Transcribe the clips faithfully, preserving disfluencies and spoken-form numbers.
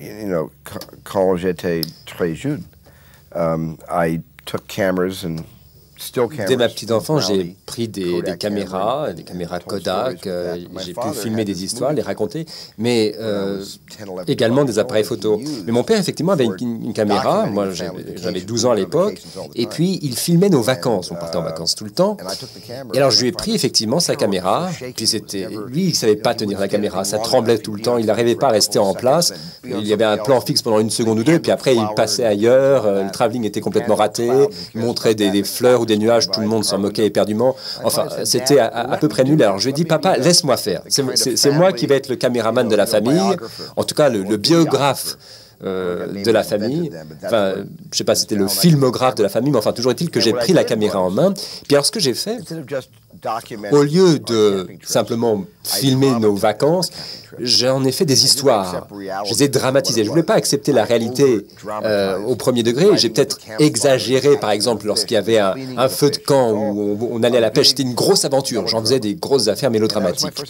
you know, quand j'étais très jeune, um, I took cameras and Dès ma petite enfance, j'ai pris des, des caméras, des caméras Kodak, euh, j'ai pu filmer des histoires, les raconter, mais euh, également des appareils photo. Mais mon père, effectivement, avait une, une caméra, moi j'avais douze ans à l'époque, et puis il filmait nos vacances, on partait en vacances tout le temps. Et alors je lui ai pris effectivement sa caméra, puis c'était, lui il ne savait pas tenir la caméra, ça tremblait tout le temps, il n'arrivait pas à rester en place, il y avait un plan fixe pendant une seconde ou deux, puis après il passait ailleurs, euh, le travelling était complètement raté, il montrait des, des fleurs ou des nuages, tout le monde s'en moquait éperdument. Enfin, c'était à, à, à peu près nul. Alors je lui ai dit, papa, laisse-moi faire. C'est, c'est, c'est moi qui vais être le caméraman de la famille, en tout cas le, le biographe euh, de la famille. Enfin, je ne sais pas si c'était le filmographe de la famille, mais enfin, toujours est-il que j'ai pris la caméra en main. Puis alors ce que j'ai fait, au lieu de simplement filmer nos vacances, j'en ai fait des histoires. Je les ai dramatisées. Je ne voulais pas accepter la réalité euh, au premier degré. J'ai peut-être exagéré, par exemple, lorsqu'il y avait un, un feu de camp où on, on allait à la pêche. C'était une grosse aventure. J'en faisais des grosses affaires mélodramatiques.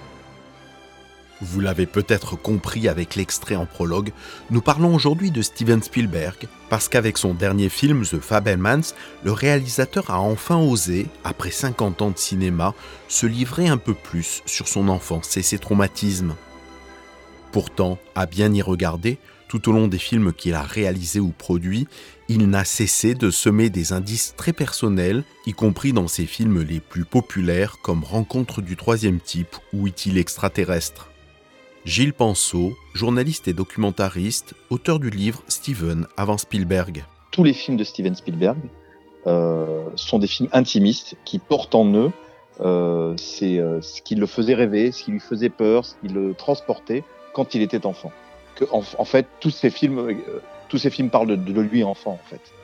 Vous l'avez peut-être compris avec l'extrait en prologue, nous parlons aujourd'hui de Steven Spielberg, parce qu'avec son dernier film The Fabelmans, le réalisateur a enfin osé, après cinquante ans de cinéma, se livrer un peu plus sur son enfance et ses traumatismes. Pourtant, à bien y regarder, tout au long des films qu'il a réalisés ou produits, il n'a cessé de semer des indices très personnels, y compris dans ses films les plus populaires comme Rencontre du troisième type ou Est-il extraterrestre ? Gilles Penseau, journaliste et documentariste, auteur du livre Steven avant Spielberg. Tous les films de Steven Spielberg euh, sont des films intimistes qui portent en eux euh, c'est, euh, ce qui le faisait rêver, ce qui lui faisait peur, ce qui le transportait quand il était enfant. Que, en, en fait, tous ces films, euh, tous ces films parlent de, de lui enfant, en fait.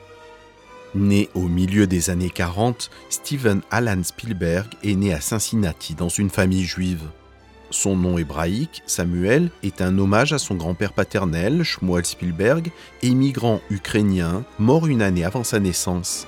Né au milieu des années quarante, Steven Alan Spielberg est né à Cincinnati dans une famille juive. Son nom hébraïque, Samuel, est un hommage à son grand-père paternel, Shmuel Spielberg, immigrant ukrainien, mort une année avant sa naissance.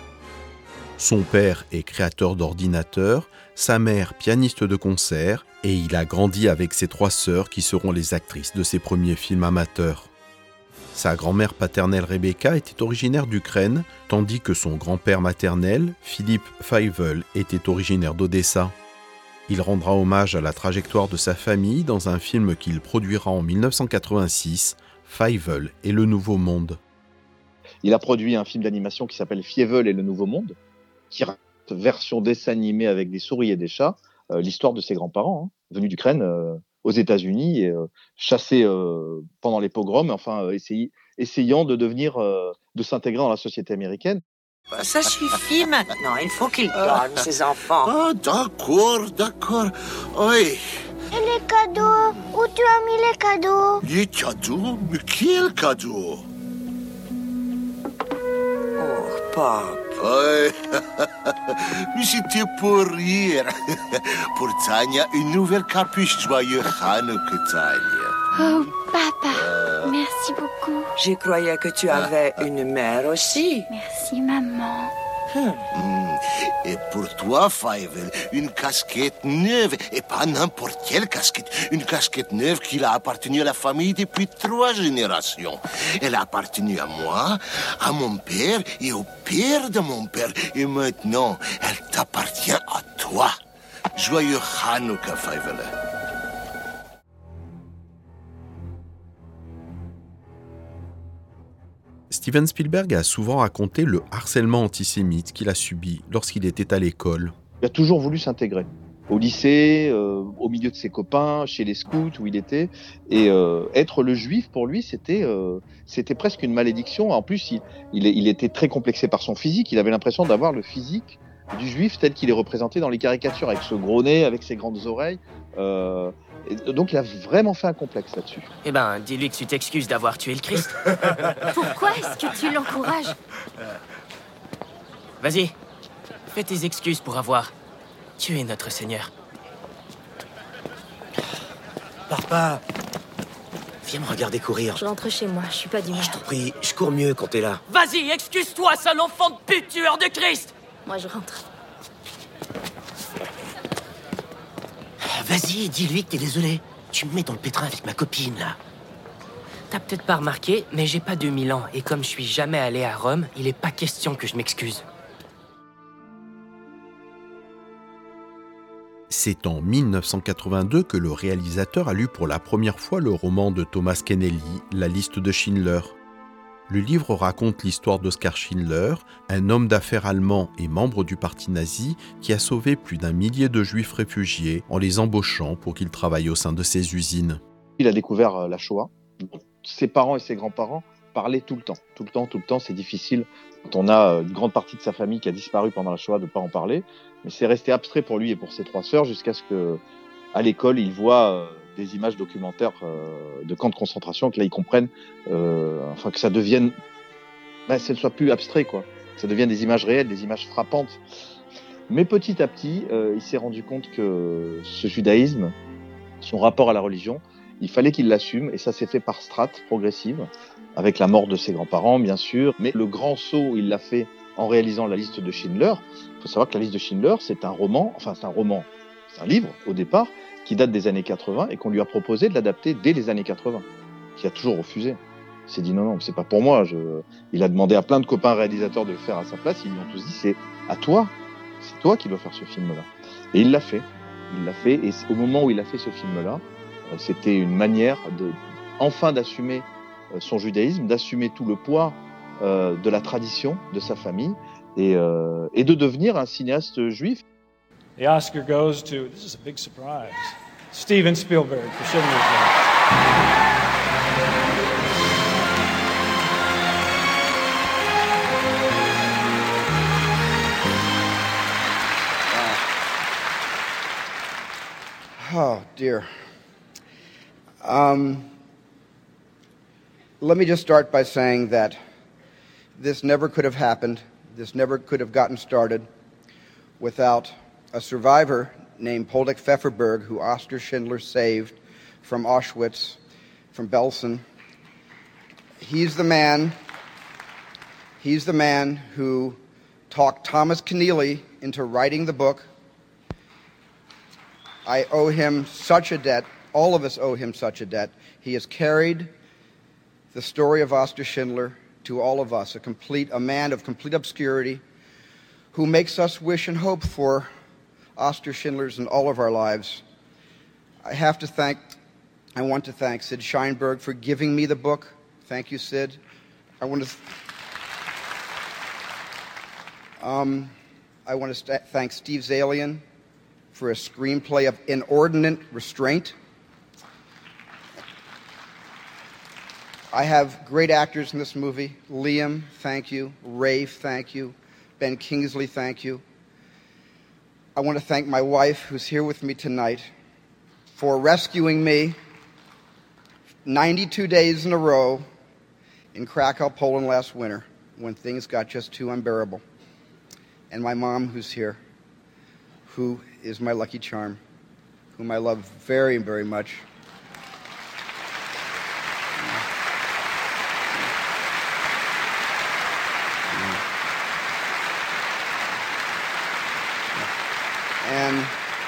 Son père est créateur d'ordinateurs, sa mère pianiste de concert, et il a grandi avec ses trois sœurs qui seront les actrices de ses premiers films amateurs. Sa grand-mère paternelle Rebecca était originaire d'Ukraine, tandis que son grand-père maternel, Philippe Feivel, était originaire d'Odessa. Il rendra hommage à la trajectoire de sa famille dans un film qu'il produira en dix-neuf cent quatre-vingt-six, Fievel et le Nouveau Monde. Il a produit un film d'animation qui s'appelle Fievel et le Nouveau Monde, qui raconte version dessin animé avec des souris et des chats, euh, l'histoire de ses grands-parents, hein, venus d'Ukraine euh, aux États-Unis et euh, chassés euh, pendant les pogroms, enfin euh, essayant, essayant de devenir, euh, de s'intégrer dans la société américaine. Ça suffit maintenant, il faut qu'ils dorment, ces enfants. Ah, d'accord, d'accord. Oui. Et les cadeaux? Où tu as mis les cadeaux? Les cadeaux? Mais quel cadeau? Oh, papa. Oui. Mais c'était pour rire. Pour Tania, une nouvelle capuche. Joyeux Hanouka, Tania. Oh, papa, euh... merci beaucoup. Je croyais que tu avais ah. une mère aussi. Merci, maman. Hmm. Et pour toi, Fievel, une casquette neuve. Et pas n'importe quelle casquette. Une casquette neuve qui a appartenu à la famille depuis trois générations. Elle a appartenu à moi, à mon père et au père de mon père. Et maintenant, elle t'appartient à toi. Joyeux Hanouka, Fievel. Steven Spielberg a souvent raconté le harcèlement antisémite qu'il a subi lorsqu'il était à l'école. Il a toujours voulu s'intégrer au lycée, euh, au milieu de ses copains, chez les scouts où il était. Et euh, être le juif, pour lui, c'était, euh, c'était presque une malédiction. En plus, il, il, il était très complexé par son physique. Il avait l'impression d'avoir le physique du juif tel qu'il est représenté dans les caricatures, avec ce gros nez, avec ses grandes oreilles. Euh, et donc il a vraiment fait un complexe là-dessus. Eh ben, dis-lui que tu t'excuses d'avoir tué le Christ. Pourquoi est-ce que tu l'encourages? Vas-y, fais tes excuses pour avoir tué notre Seigneur. Papa, viens me regarder courir. Je rentre chez moi, je suis pas d'humeur. Je t'en prie, je cours mieux quand t'es là. Vas-y, excuse-toi, sale enfant de pute, tueur de Christ. Moi, je rentre. Vas-y, dis-lui que t'es désolé. Tu me mets dans le pétrin avec ma copine, là. T'as peut-être pas remarqué, mais j'ai pas deux mille ans. Et comme je suis jamais allé à Rome, il est pas question que je m'excuse. C'est en mille neuf cent quatre-vingt-deux que le réalisateur a lu pour la première fois le roman de Thomas Keneally, La liste de Schindler. Le livre raconte l'histoire d'Oskar Schindler, un homme d'affaires allemand et membre du parti nazi qui a sauvé plus d'un millier de juifs réfugiés en les embauchant pour qu'ils travaillent au sein de ses usines. Il a découvert la Shoah. Ses parents et ses grands-parents parlaient tout le temps. Tout le temps, tout le temps, c'est difficile. Quand on a une grande partie de sa famille qui a disparu pendant la Shoah, de ne pas en parler. Mais c'est resté abstrait pour lui et pour ses trois sœurs jusqu'à ce que, à l'école, ils voient des images documentaires euh, de camps de concentration, que là ils comprennent, euh, enfin que ça devienne, ben, ça ne soit plus abstrait, quoi. Ça devienne des images réelles, des images frappantes. Mais petit à petit, euh, il s'est rendu compte que ce judaïsme, son rapport à la religion, il fallait qu'il l'assume, et ça s'est fait par strates progressives, avec la mort de ses grands-parents, bien sûr. Mais le grand saut, il l'a fait en réalisant la liste de Schindler. Il faut savoir que la liste de Schindler, c'est un roman, enfin c'est un roman, c'est un livre au départ, qui date des années quatre-vingts et qu'on lui a proposé de l'adapter dès les années quatre-vingts, qui a toujours refusé. Il s'est dit non, non, c'est pas pour moi. Je... Il a demandé à plein de copains réalisateurs de le faire à sa place, ils lui ont tous dit c'est à toi, c'est toi qui dois faire ce film-là. Et il l'a fait, il l'a fait, et au moment où il a fait ce film-là, c'était une manière de, enfin d'assumer son judaïsme, d'assumer tout le poids euh, de la tradition de sa famille, et, euh, et de devenir un cinéaste juif. The Oscar goes to, this is a big surprise, Steven Spielberg for Schindler's List. Oh, dear. Um, let me just start by saying that this never could have happened, this never could have gotten started without a survivor named Poldek Pfefferberg, who Oskar Schindler saved from Auschwitz, from Belsen. He's the man, he's the man who talked Thomas Keneally into writing the book. I owe him such a debt. All of us owe him such a debt. He has carried the story of Oskar Schindler to all of us, a complete, a man of complete obscurity who makes us wish and hope for Oskar Schindler's in all of our lives. I have to thank, I want to thank Sid Sheinberg for giving me the book. Thank you, Sid. I want to, th- um, I want to st- thank Steve Zalian for a screenplay of inordinate restraint. I have great actors in this movie. Liam, thank you. Rafe, thank you. Ben Kingsley, thank you. I want to thank my wife, who's here with me tonight, for rescuing me ninety-two days in a row in Krakow, Poland last winter, when things got just too unbearable. And my mom, who's here, who is my lucky charm, whom I love very, very much. And,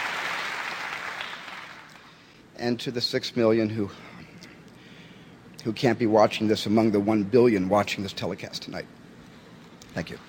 and to the six million who, who can't be watching this among the one billion watching this telecast tonight. Thank you.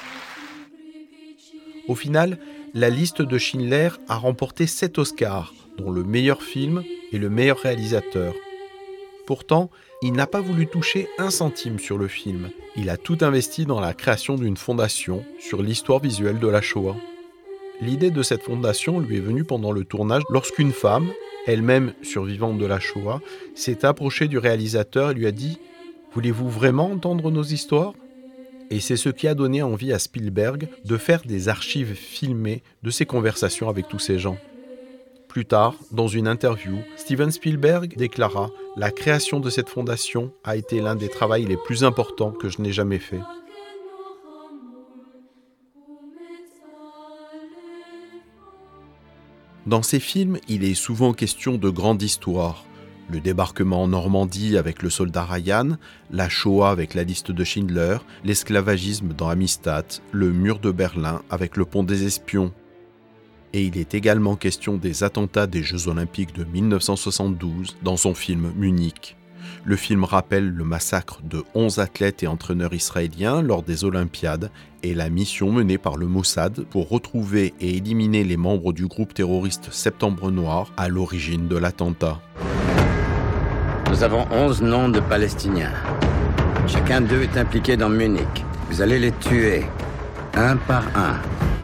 Au final, la liste de Schindler a remporté sept Oscars, dont le meilleur film et le meilleur réalisateur. Pourtant, il n'a pas voulu toucher un centime sur le film. Il a tout investi dans la création d'une fondation sur l'histoire visuelle de la Shoah. L'idée de cette fondation lui est venue pendant le tournage lorsqu'une femme, elle-même survivante de la Shoah, s'est approchée du réalisateur et lui a dit « Voulez-vous vraiment entendre nos histoires ?» Et c'est ce qui a donné envie à Spielberg de faire des archives filmées de ses conversations avec tous ces gens. Plus tard, dans une interview, Steven Spielberg déclara « La création de cette fondation a été l'un des travaux les plus importants que je n'ai jamais fait. » Dans ces films, il est souvent question de grandes histoires. Le débarquement en Normandie avec le soldat Ryan, la Shoah avec la liste de Schindler, l'esclavagisme dans Amistad, le mur de Berlin avec le pont des espions. Et il est également question des attentats des Jeux Olympiques de mille neuf cent soixante-douze dans son film Munich. Le film rappelle le massacre de onze athlètes et entraîneurs israéliens lors des Olympiades et la mission menée par le Mossad pour retrouver et éliminer les membres du groupe terroriste Septembre Noir à l'origine de l'attentat. Nous avons onze noms de Palestiniens. Chacun d'eux est impliqué dans Munich. Vous allez les tuer, un par un.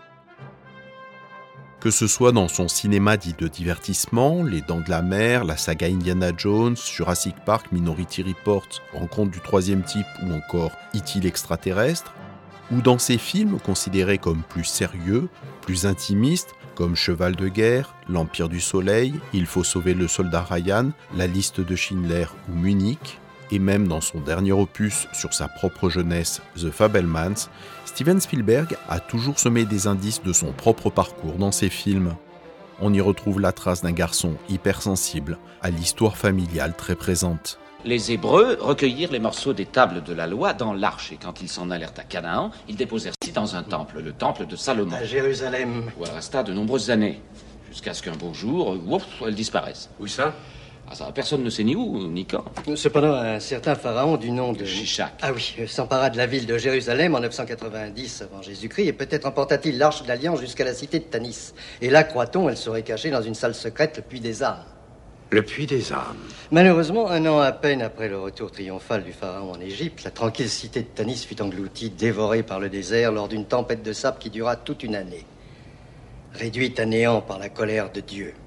Que ce soit dans son cinéma dit de divertissement, Les Dents de la Mer, la saga Indiana Jones, Jurassic Park, Minority Report, Rencontre du troisième type ou encore E T l'extraterrestre, ou dans ses films considérés comme plus sérieux, plus intimistes, comme Cheval de guerre, L'Empire du Soleil, Il faut sauver le soldat Ryan, La liste de Schindler ou Munich, et même dans son dernier opus sur sa propre jeunesse, The Fabelmans, Steven Spielberg a toujours semé des indices de son propre parcours dans ses films. On y retrouve la trace d'un garçon hypersensible, à l'histoire familiale très présente. Les Hébreux recueillirent les morceaux des tables de la loi dans l'arche, et quand ils s'en allèrent à Canaan, ils déposèrent ci dans un temple, le temple de Salomon. À Jérusalem. Où elle resta de nombreuses années, jusqu'à ce qu'un beau jour, ouf, elle disparaisse. Où ça? Ah ça, personne ne sait ni où, ni quand. Cependant, un certain pharaon du nom de... Shishak. Ah oui, s'empara de la ville de Jérusalem en neuf cent quatre-vingt-dix avant Jésus-Christ, et peut-être emporta-t-il l'arche de l'Alliance jusqu'à la cité de Tanis. Et là, croit-on, elle serait cachée dans une salle secrète, le puits des âmes. Le puits des âmes. Malheureusement, un an à peine après le retour triomphal du pharaon en Égypte, la tranquille cité de Tanis fut engloutie, dévorée par le désert lors d'une tempête de sable qui dura toute une année. Réduite à néant par la colère de Dieu.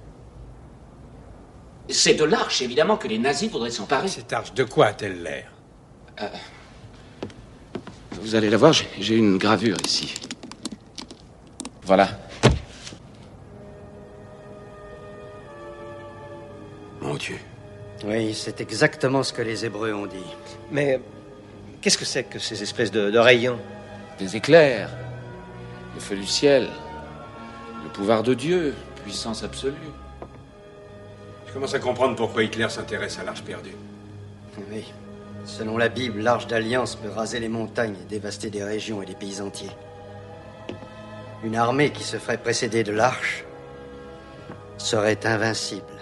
C'est de l'arche, évidemment, que les nazis voudraient s'emparer. Cette arche, de quoi a-t-elle l'air? euh, Vous allez la voir, j'ai une gravure ici. Voilà. Mon Dieu. Oui, c'est exactement ce que les Hébreux ont dit. Mais qu'est-ce que c'est que ces espèces de, de rayons? Des éclairs, le feu du ciel, le pouvoir de Dieu, puissance absolue. Je commence à comprendre pourquoi Hitler s'intéresse à l'Arche perdue. Oui. Selon la Bible, l'Arche d'Alliance peut raser les montagnes et dévaster des régions et des pays entiers. Une armée qui se ferait précéder de l'Arche serait invincible.